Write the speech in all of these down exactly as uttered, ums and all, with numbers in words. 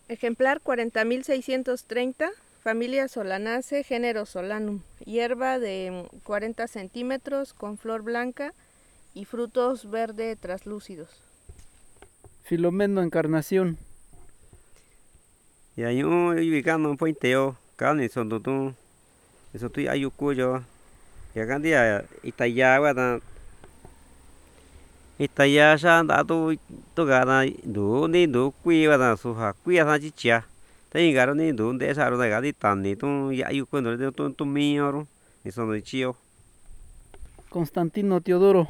Ejemplar cuarenta mil seiscientos treinta, familia Solanaceae, género Solanum, hierba de cuarenta centímetros con flor blanca y frutos verde traslúcidos. Filomeno Encarnación. Ya yo ubicando pointeo, cani son tu, eso tu ayucuyo. Ya kan dia itaya wa ta itaya sa da tu tu ga da du ni du quy wa da su ha quy sa chi chia. Te ga ro ni du de sa ro da ga di tan ni tu ya ayucu no tu tu mi oro ni son de chio. Constantino Teodoro.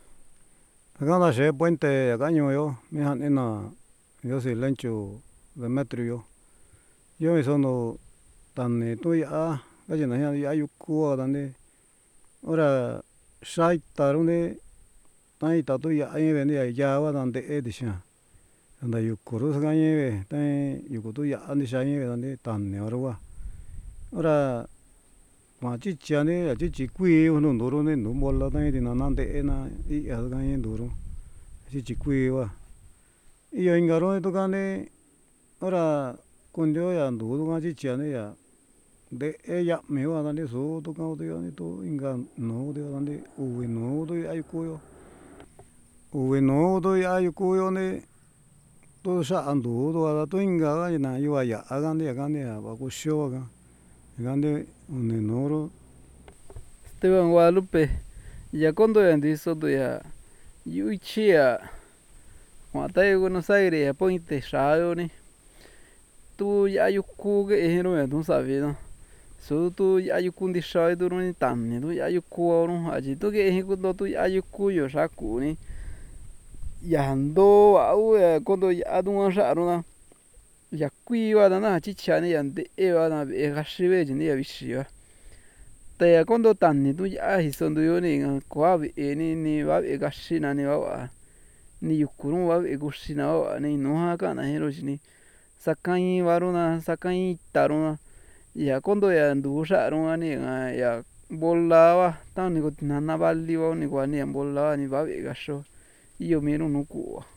Acá da xe puente acá ño yo, mi han ina yo si lencho Demetrio. Yo sono tan ni tu ya, ga na ya ayucu da ni. Ora sai tarune tai ta tu ya ai ve ni ya wa dan de e di sha. Anda yukuru sa ga ni ve, tai yukutu ya ani sha ni ve dan ni tan ni oro wa. Ora ma chi chia ni chi chi qui uno ndoro ni no molla tai di na nan de na i ya ga ni ndoro. Chi chi qui wa. Iyo ingaro to ga ni ora kundio ya ndoro ga chi chia ni ya de e ya me wa dan ni so to ka to ya ni to inga no de dan ni u no do ai ku yo. U no do ai ku yo ni to sa andu do da to inga ga na yo ya ga ni ga ni ya ba ku sho ga. Ga ni un noro. Esteban Guadalupe. Ya cuando ya dice do ya yuichia. Cuando está en Buenos Aires ya pointe shayo ni. Tu ya yuku ge hero ya tu sabe no. So tu ya yuku ndi shayo tu ni tan ni tu ya yuku oro aji tu ge he kundo tu ya yuku yo shaku ni. Ya ando au ya cuando ya tu an sharo na. Ya kui wa da na chicha ni ya de e wa na e gashibe ni ya bishi wa. Ta ya cuando tan ni tu ya hisondo yo ni kwa bi e ni ni wa e gashina ni wa wa. Ni yukuru wa e gushina wa ni no ha ka na hero ni. Sakai waru na sakai taru na. Ya cuando ya ndu sharo ni ya bola wa ta ni ko na na bali wa ni kwa ni bola ni wa e gasho. Iyo mero no ku wa.